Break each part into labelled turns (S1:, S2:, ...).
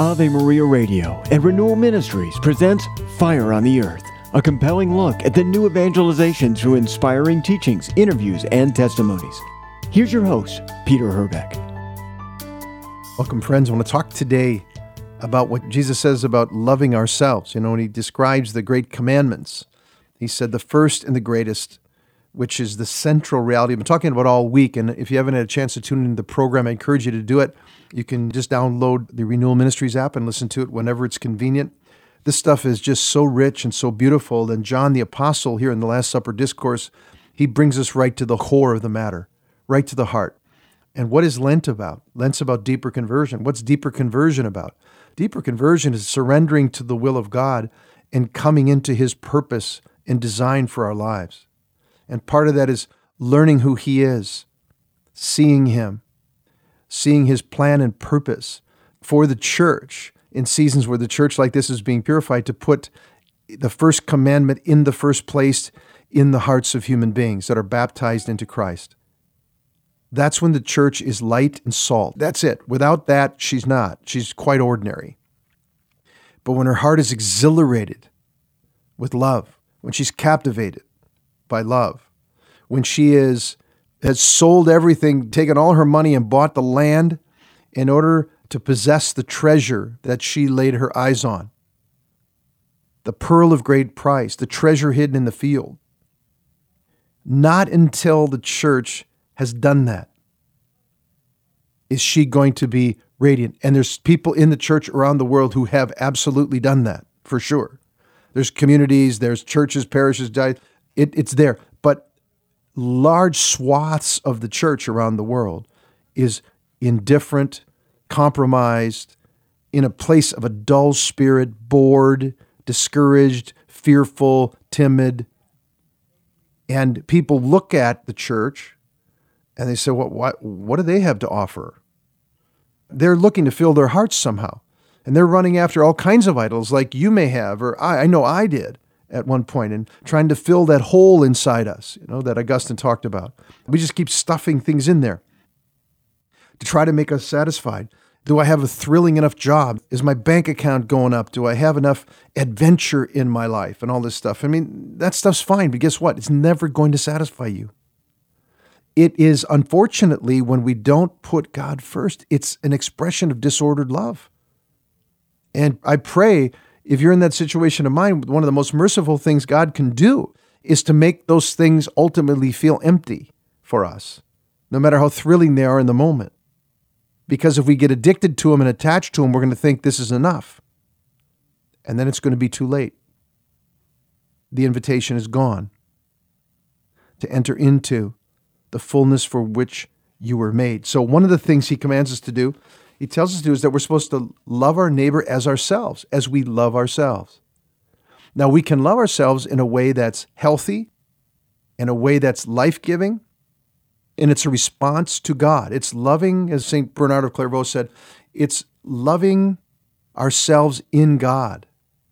S1: Ave Maria Radio and Renewal Ministries presents Fire on the Earth, a compelling look at the new evangelization through inspiring teachings, interviews, and testimonies. Here's your host, Peter Herbeck.
S2: Welcome, friends. I want to talk today about what Jesus says about loving ourselves. When he describes the great commandments, he said the first and the greatest, which is the central reality. I've been talking about all week, and if you haven't had a chance to tune into the program, I encourage you to do it. You can just download the Renewal Ministries app and listen to it whenever it's convenient. This stuff is just so rich and so beautiful. And John the Apostle here in the Last Supper Discourse, he brings us right to the core of the matter, right to the heart. And what is Lent about? Lent's about deeper conversion. What's deeper conversion about? Deeper conversion is surrendering to the will of God and coming into His purpose and design for our lives. And part of that is learning who He is, seeing Him, seeing His plan and purpose for the church in seasons where the church like this is being purified, to put the first commandment in the first place in the hearts of human beings that are baptized into Christ. That's when the church is light and salt. That's it. Without that, she's not. She's quite ordinary. But when her heart is exhilarated with love, when she's captivated by love, when she has sold everything, taken all her money and bought the land in order to possess the treasure that she laid her eyes on, the pearl of great price, the treasure hidden in the field. Not until the church has done that is she going to be radiant. And there's people in the church around the world who have absolutely done that, for sure. There's communities, there's churches, parishes, it's there. But large swaths of the church around the world is indifferent, compromised, in a place of a dull spirit, bored, discouraged, fearful, timid. And people look at the church and they say, what do they have to offer? They're looking to fill their hearts somehow. And they're running after all kinds of idols like you may have, or I know I did at one point, and trying to fill that hole inside us, that Augustine talked about. We just keep stuffing things in there to try to make us satisfied. Do I have a thrilling enough job? Is my bank account going up? Do I have enough adventure in my life and all this stuff? I mean, that stuff's fine, but guess what? It's never going to satisfy you. It is, unfortunately, when we don't put God first, it's an expression of disordered love. And I pray, if you're in that situation of mind, one of the most merciful things God can do is to make those things ultimately feel empty for us, no matter how thrilling they are in the moment. Because if we get addicted to them and attached to them, we're going to think this is enough. And then it's going to be too late. The invitation is gone to enter into the fullness for which you were made. So one of the things He commands us to do, He tells us to do, is that we're supposed to love our neighbor as ourselves, as we love ourselves. Now, we can love ourselves in a way that's healthy, in a way that's life-giving, and it's a response to God. It's loving, as St. Bernard of Clairvaux said, it's loving ourselves in God.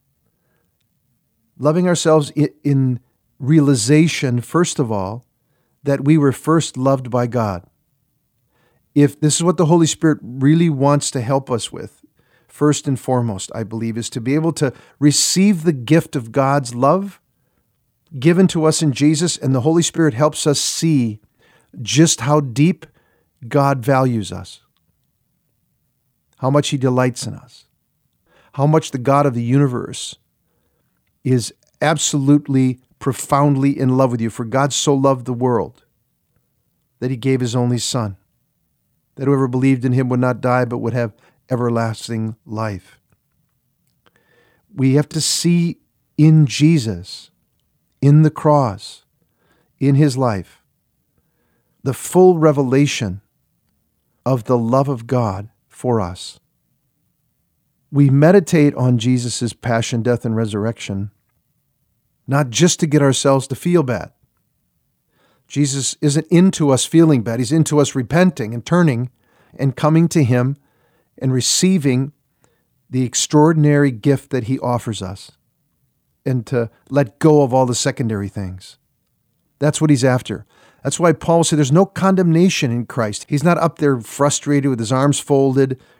S2: Loving ourselves in realization, first of all, that we were first loved by God. If this is what the Holy Spirit really wants to help us with, first and foremost, I believe, is to be able to receive the gift of God's love given to us in Jesus, and the Holy Spirit helps us see just how deep God values us, how much He delights in us, how much the God of the universe is absolutely, profoundly in love with you. For God so loved the world that He gave His only Son, that whoever believed in Him would not die but would have everlasting life. We have to see in Jesus, in the cross, in His life, the full revelation of the love of God for us. We meditate on Jesus' passion, death, and resurrection, not just to get ourselves to feel bad. Jesus isn't into us feeling bad. He's into us repenting and turning and coming to Him and receiving the extraordinary gift that He offers us, and to let go of all the secondary things. That's what He's after. That's why Paul said there's no condemnation in Christ. He's not up there frustrated with his arms folded,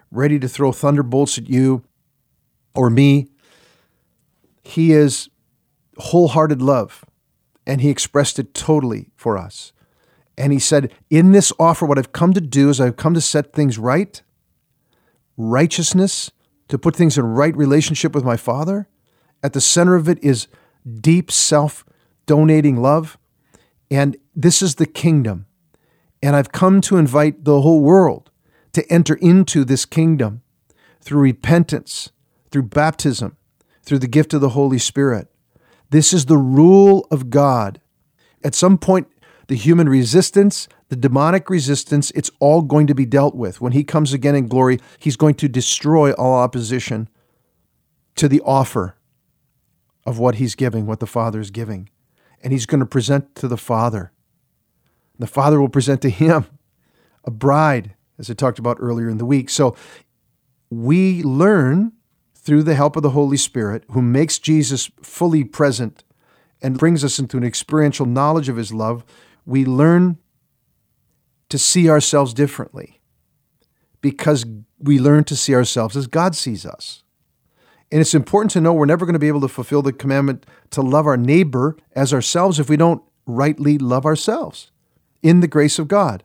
S2: ready to throw thunderbolts at you or me. He is wholehearted love, and he expressed it totally for us. And he said, in this offer, what I've come to do is I've come to set things right, righteousness, to put things in right relationship with my Father. At the center of it is deep self-donating love. And this is the kingdom. And I've come to invite the whole world to enter into this kingdom through repentance, through baptism, through the gift of the Holy Spirit. This is the rule of God. At some point, the human resistance, the demonic resistance, it's all going to be dealt with. When he comes again in glory, he's going to destroy all opposition to the offer of what he's giving, what the Father is giving. And he's going to present to the Father. The Father will present to him a bride, as I talked about earlier in the week. So we learn through the help of the Holy Spirit, who makes Jesus fully present and brings us into an experiential knowledge of his love. We learn to see ourselves differently because we learn to see ourselves as God sees us. And it's important to know we're never going to be able to fulfill the commandment to love our neighbor as ourselves if we don't rightly love ourselves in the grace of God.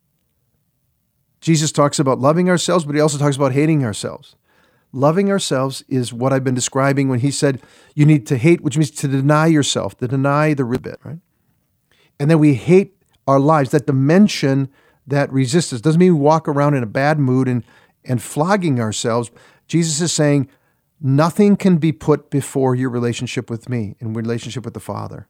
S2: Jesus talks about loving ourselves, but he also talks about hating ourselves. Loving ourselves is what I've been describing when he said you need to hate, which means to deny yourself, to deny the bit, right? And then we hate our lives, that dimension that resists us. Doesn't mean we walk around in a bad mood and flogging ourselves. Jesus is saying nothing can be put before your relationship with me and relationship with the Father.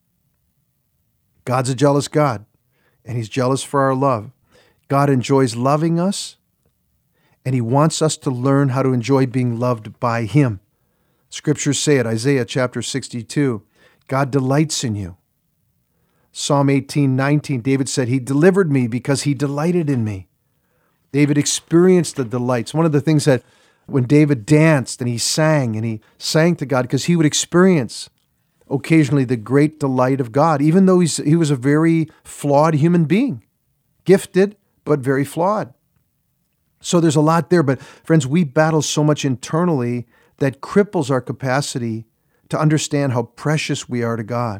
S2: God's a jealous God, and he's jealous for our love. God enjoys loving us, and he wants us to learn how to enjoy being loved by him. Scriptures say it, Isaiah chapter 62, God delights in you. Psalm 18:19, David said, he delivered me because he delighted in me. David experienced the delights. One of the things that when David danced and he sang to God because he would experience occasionally the great delight of God, even though he was a very flawed human being, gifted, but very flawed. So there's a lot there, but friends, we battle so much internally that cripples our capacity to understand how precious we are to God.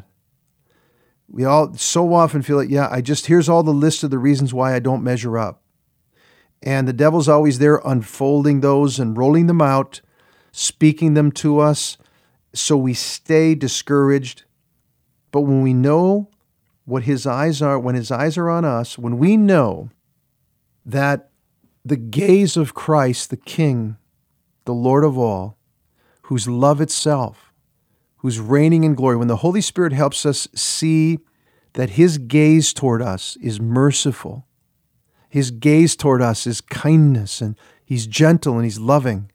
S2: We all so often feel like, here's all the list of the reasons why I don't measure up. And the devil's always there unfolding those and rolling them out, speaking them to us, so we stay discouraged. But when we know what his eyes are, when his eyes are on us, when we know that the gaze of Christ, the King, the Lord of all, who's love itself, who's reigning in glory, when the Holy Spirit helps us see that his gaze toward us is merciful, his gaze toward us is kindness, and he's gentle and he's loving,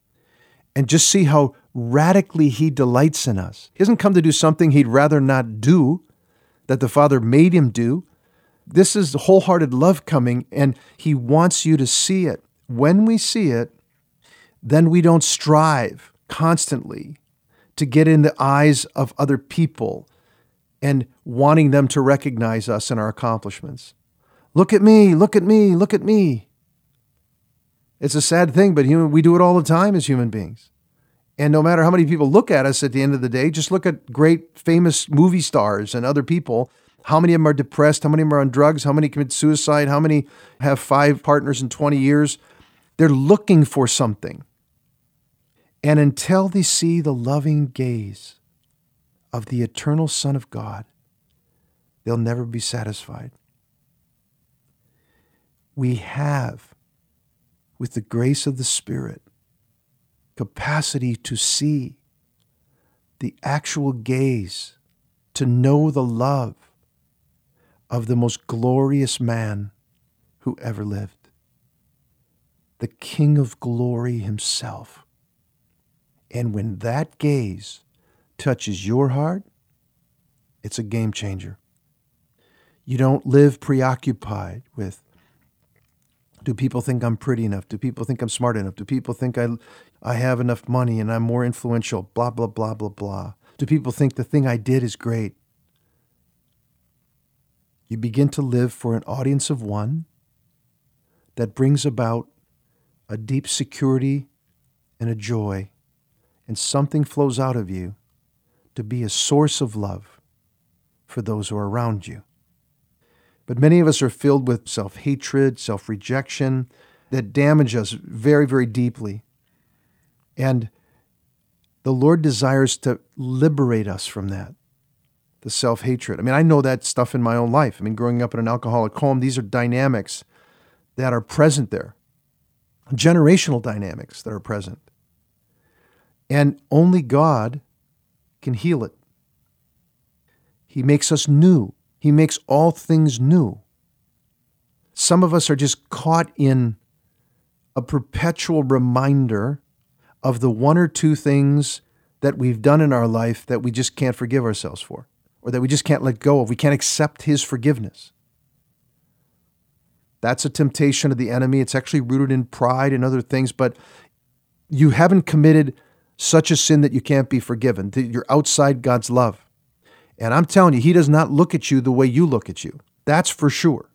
S2: and just see how radically he delights in us. He hasn't come to do something he'd rather not do, that the Father made him do. This is the wholehearted love coming, and he wants you to see it. When we see it, then we don't strive constantly to get in the eyes of other people and wanting them to recognize us and our accomplishments. Look at me, look at me, look at me. It's a sad thing, but we do it all the time as human beings. And no matter how many people look at us at the end of the day, just look at great famous movie stars and other people. How many of them are depressed? How many of them are on drugs? How many commit suicide? How many have 5 partners in 20 years? They're looking for something. And until they see the loving gaze of the eternal Son of God, they'll never be satisfied. We have, with the grace of the Spirit, capacity to see the actual gaze, to know the love of the most glorious man who ever lived, the King of glory himself. And when that gaze touches your heart, it's a game changer. You don't live preoccupied with, do people think I'm pretty enough? Do people think I'm smart enough? Do people think I have enough money and I'm more influential? Blah, blah, blah, blah, blah. Do people think the thing I did is great? You begin to live for an audience of one that brings about a deep security and a joy, and something flows out of you to be a source of love for those who are around you. But many of us are filled with self-hatred, self-rejection that damage us very, very deeply. And the Lord desires to liberate us from that, the self-hatred. I mean, I know that stuff in my own life. I mean, growing up in an alcoholic home, these are dynamics that are present there, generational dynamics that are present. And only God can heal it. He makes us new. He makes all things new. Some of us are just caught in a perpetual reminder of the one or two things that we've done in our life that we just can't forgive ourselves for, or that we just can't let go of. We can't accept His forgiveness. That's a temptation of the enemy. It's actually rooted in pride and other things, but you haven't committed such a sin that you can't be forgiven, that you're outside God's love. And I'm telling you, He does not look at you the way you look at you. That's for sure.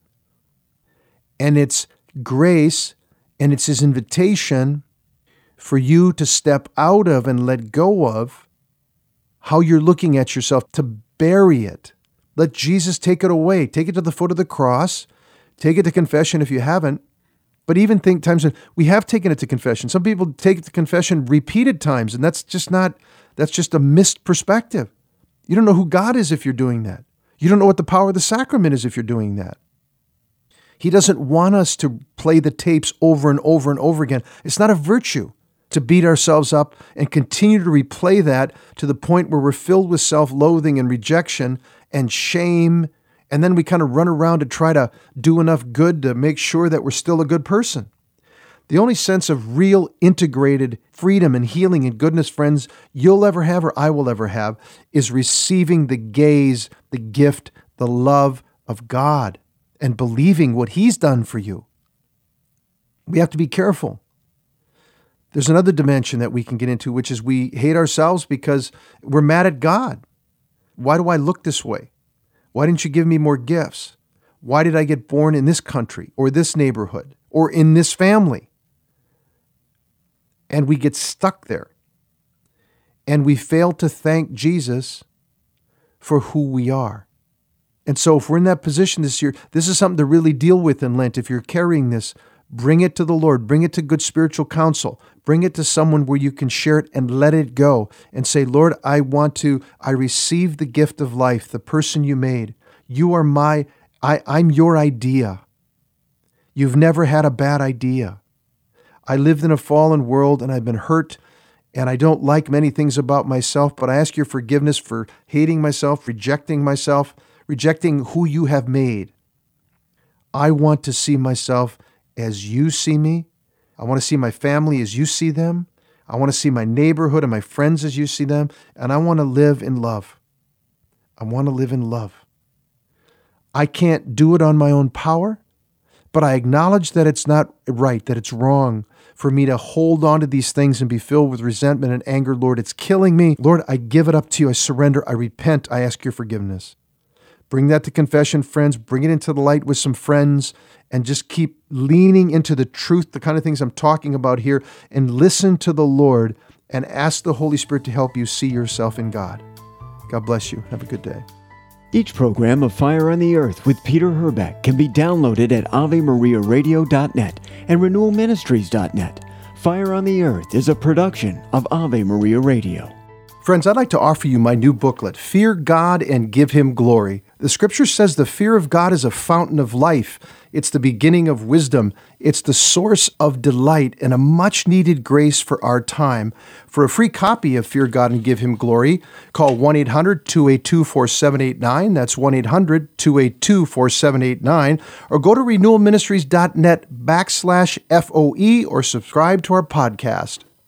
S2: And it's grace, and it's His invitation for you to step out of and let go of how you're looking at yourself, to bury it. Let Jesus take it away. Take it to the foot of the cross. Take it to confession if you haven't. But even think times when we have taken it to confession. Some people take it to confession repeated times, and that's just a missed perspective. You don't know who God is if you're doing that. You don't know what the power of the sacrament is if you're doing that. He doesn't want us to play the tapes over and over and over again. It's not a virtue to beat ourselves up and continue to replay that to the point where we're filled with self-loathing and rejection and shame, and then we kind of run around to try to do enough good to make sure that we're still a good person. The only sense of real integrated freedom and healing and goodness, friends, you'll ever have or I will ever have is receiving the gaze, the gift, the love of God and believing what He's done for you. We have to be careful. There's another dimension that we can get into, which is we hate ourselves because we're mad at God. Why do I look this way? Why didn't you give me more gifts? Why did I get born in this country or this neighborhood or in this family? And we get stuck there. And we fail to thank Jesus for who we are. And so if we're in that position this year, this is something to really deal with in Lent. If you're carrying this, bring it to the Lord. Bring it to good spiritual counsel. Bring it to someone where you can share it and let it go and say, Lord, I receive the gift of life, the person you made. You are I'm your idea. You've never had a bad idea. I lived in a fallen world and I've been hurt and I don't like many things about myself, but I ask your forgiveness for hating myself, rejecting who you have made. I want to see myself as you see me. I want to see my family as you see them. I want to see my neighborhood and my friends as you see them. And I want to live in love. I want to live in love. I can't do it on my own power, but I acknowledge that it's not right, that it's wrong for me to hold on to these things and be filled with resentment and anger. Lord, it's killing me. Lord, I give it up to you. I surrender. I repent. I ask your forgiveness. Bring that to confession, friends. Bring it into the light with some friends and just keep leaning into the truth, the kind of things I'm talking about here, and listen to the Lord and ask the Holy Spirit to help you see yourself in God. God bless you. Have a good day.
S1: Each program of Fire on the Earth with Peter Herbeck can be downloaded at AveMariaRadio.net and RenewalMinistries.net. Fire on the Earth is a production of Ave Maria Radio.
S2: Friends, I'd like to offer you my new booklet, Fear God and Give Him Glory. The scripture says the fear of God is a fountain of life. It's the beginning of wisdom. It's the source of delight and a much-needed grace for our time. For a free copy of Fear God and Give Him Glory, call 1-800-282-4789. That's 1-800-282-4789. Or go to renewalministries.net /FOE or subscribe to our podcast.